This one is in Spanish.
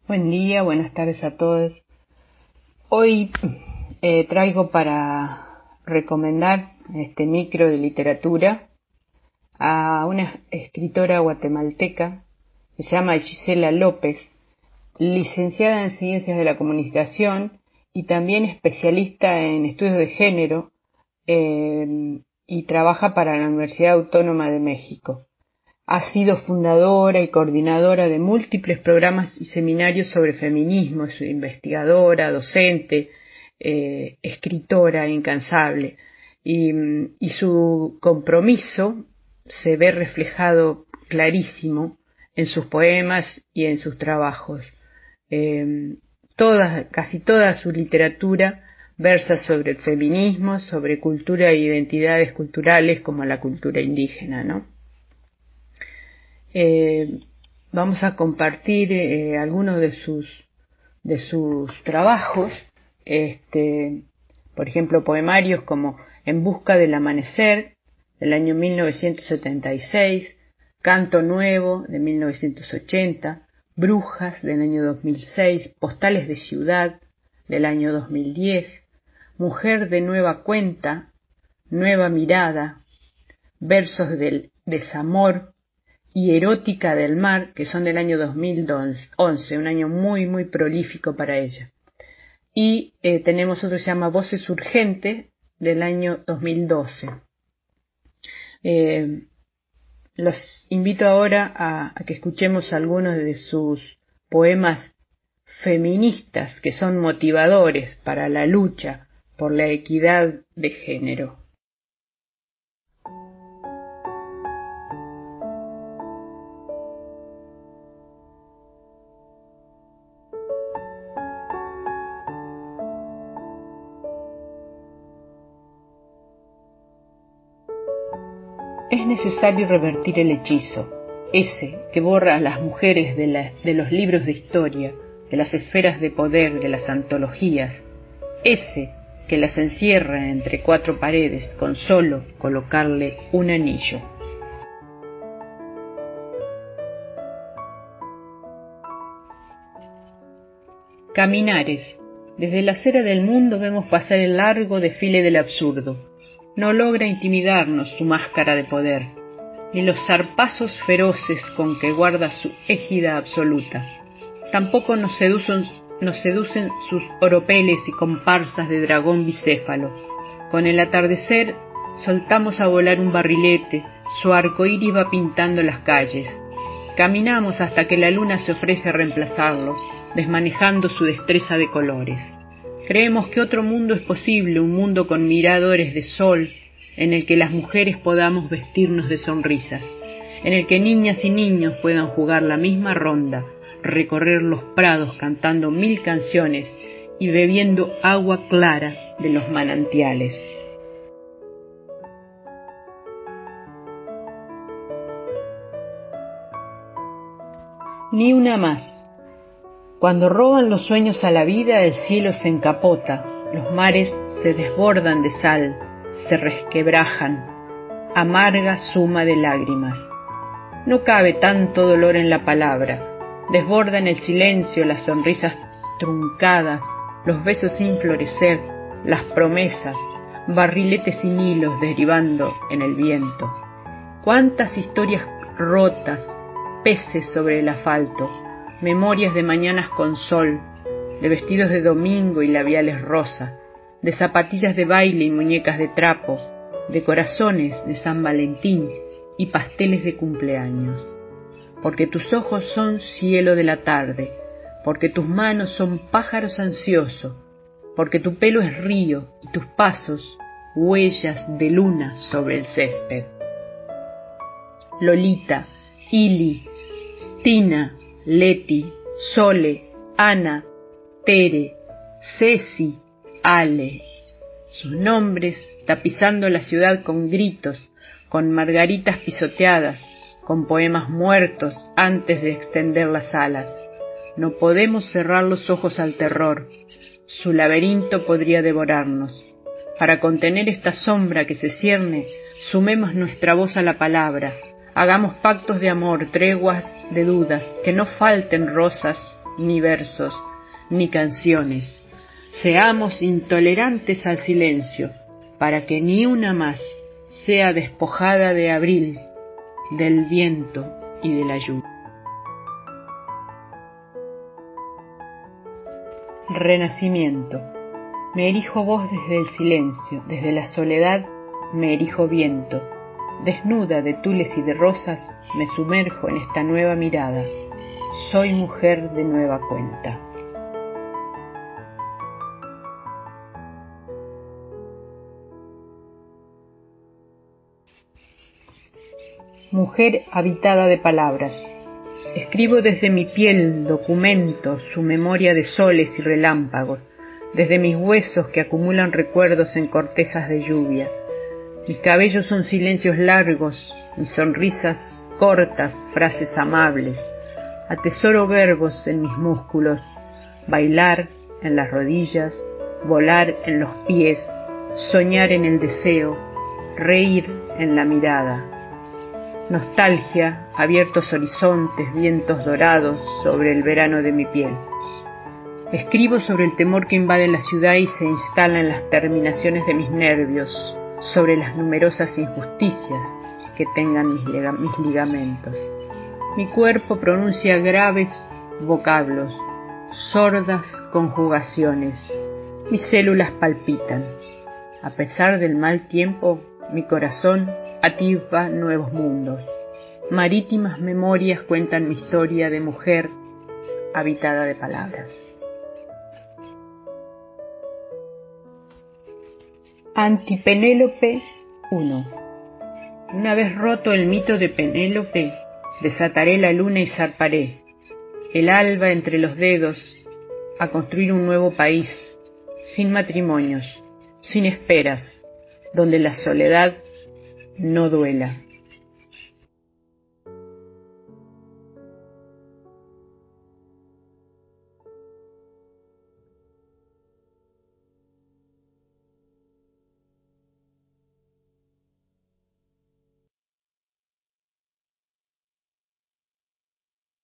Buen día, buenas tardes a todos. Hoy traigo para recomendar este micro de literatura a una escritora guatemalteca que se llama Gisela López, licenciada en Ciencias de la Comunicación y también especialista en estudios de género y trabaja para la Universidad Autónoma de México. Ha sido fundadora y coordinadora de múltiples programas y seminarios sobre feminismo, es investigadora, docente, escritora incansable. Y su compromiso se ve reflejado clarísimo en sus poemas y en sus trabajos. Casi toda su literatura versa sobre el feminismo, sobre cultura e identidades culturales como la cultura indígena, ¿no? Vamos a compartir algunos de sus trabajos, por ejemplo, poemarios como En busca del amanecer, del año 1976, Canto Nuevo, de 1980, Brujas, del año 2006, Postales de Ciudad, del año 2010, Mujer de Nueva Cuenta, Nueva Mirada, Versos del Desamor, y Erótica del Mar, que son del año 2011, un año muy, muy prolífico para ella. Y tenemos otro que se llama Voces Urgentes, del año 2012. Los invito ahora a que escuchemos algunos de sus poemas feministas, que son motivadores para la lucha por la equidad de género. Es necesario revertir el hechizo, ese que borra a las mujeres de los libros de historia, de las esferas de poder, de las antologías, ese que las encierra entre cuatro paredes con solo colocarle un anillo. Caminares. Desde la acera del mundo vemos pasar el largo desfile del absurdo. No logra intimidarnos su máscara de poder, ni los zarpazos feroces con que guarda su égida absoluta. Tampoco nos seducen sus oropeles y comparsas de dragón bicéfalo. Con el atardecer soltamos a volar un barrilete, su arco iris va pintando las calles. Caminamos hasta que la luna se ofrece a reemplazarlo, desmanejando su destreza de colores. Creemos que otro mundo es posible, un mundo con miradores de sol, en el que las mujeres podamos vestirnos de sonrisas, en el que niñas y niños puedan jugar la misma ronda, recorrer los prados cantando 1000 canciones y bebiendo agua clara de los manantiales. Ni una más. Cuando roban los sueños a la vida, el cielo se encapota, los mares se desbordan de sal, se resquebrajan, amarga suma de lágrimas. No cabe tanto dolor en la palabra, desbordan el silencio las sonrisas truncadas, los besos sin florecer, las promesas, barriletes sin hilos derivando en el viento. Cuántas historias rotas, peces sobre el asfalto, memorias de mañanas con sol, de vestidos de domingo y labiales rosa, de zapatillas de baile y muñecas de trapo, de corazones de San Valentín y pasteles de cumpleaños. Porque tus ojos son cielo de la tarde, porque tus manos son pájaros ansiosos, porque tu pelo es río y tus pasos huellas de luna sobre el césped. Lolita, Ili, Tina, Leti, Sole, Ana, Tere, Ceci, Ale. Sus nombres tapizando la ciudad con gritos, con margaritas pisoteadas, con poemas muertos antes de extender las alas. No podemos cerrar los ojos al terror. Su laberinto podría devorarnos. Para contener esta sombra que se cierne, sumemos nuestra voz a la palabra. Hagamos pactos de amor, treguas de dudas, que no falten rosas ni versos, ni canciones. Seamos intolerantes al silencio, para que ni una más sea despojada de abril, del viento y de la lluvia. Renacimiento. Me erijo voz desde el silencio, desde la soledad me erijo viento. Desnuda de tules y de rosas, me sumerjo en esta nueva mirada. Soy mujer de nueva cuenta. Mujer habitada de palabras. Escribo desde mi piel, documento su memoria de soles y relámpagos, desde mis huesos que acumulan recuerdos en cortezas de lluvia. Mis cabellos son silencios largos, mis sonrisas cortas, frases amables. Atesoro verbos en mis músculos, bailar en las rodillas, volar en los pies, soñar en el deseo, reír en la mirada. Nostalgia, abiertos horizontes, vientos dorados sobre el verano de mi piel. Escribo sobre el temor que invade la ciudad y se instala en las terminaciones de mis nervios, sobre las numerosas injusticias que tengan mis ligamentos. Mi cuerpo pronuncia graves vocablos, sordas conjugaciones. Mis células palpitan. A pesar del mal tiempo, mi corazón atisba nuevos mundos. Marítimas memorias cuentan mi historia de mujer habitada de palabras. Antipenélope 1. Una vez roto el mito de Penélope, desataré la luna y zarparé, el alba entre los dedos, a construir un nuevo país, sin matrimonios, sin esperas, donde la soledad no duela.